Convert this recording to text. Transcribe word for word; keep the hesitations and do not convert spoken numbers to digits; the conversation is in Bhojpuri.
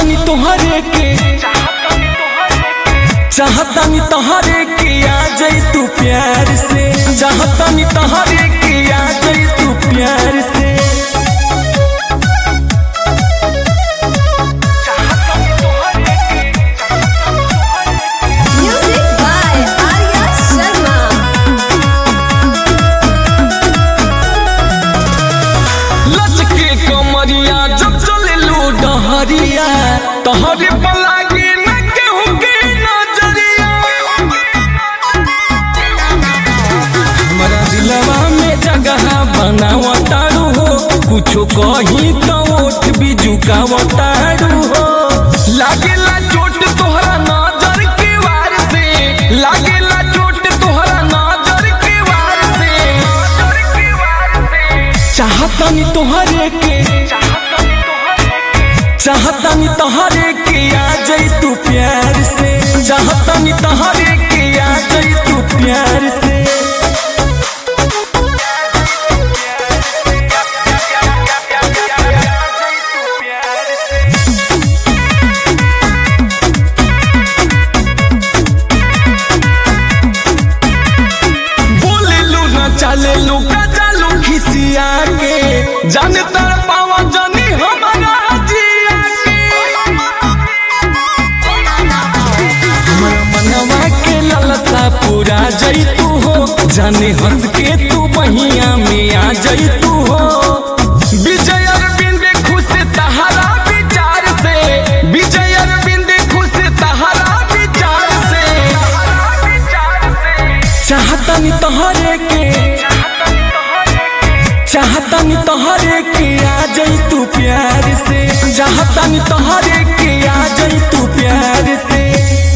चाहतानी तोहरे के चाहतानी तोहरे के आ जाई तू प्यार से चाहतानी तोहरे के आ जाई तू प्यार से Music by Arya Sharma. लचके कमरिया जब चले लो डहरिया तोहरे पर लागे न केहू के नजरिया हमरा दिलवा में जगह बनावतारू हो कुछो कहीं तो ओठ भी झुकावतारू हो लागेला चोट तोहरा नजर के वार से लागेला चोट तोहरा नजर के वार से चाहतानी तोहरे के चाहतानी तोहरे के आ जाई तू प्यार से चाहतानी तोहरे के आ जाई तू प्यार से बोले लू ना चले लू का चालू खिसिया के जाने तर पावा जानी हमारा जिया के हमारा मनवा के ललसा पूरा जाई तू हो जाने हंस के तू बहिया में आ जाई तू हो विजय अरविंद खुश तहरा विचार से विजय अरविंद खुश तहरा विचार से चाहतानी तोहरे के चाहतानी तोहरे के आ जाई तू प्यार से चाहतानी तोहरे के आ जाई तू प्यार से।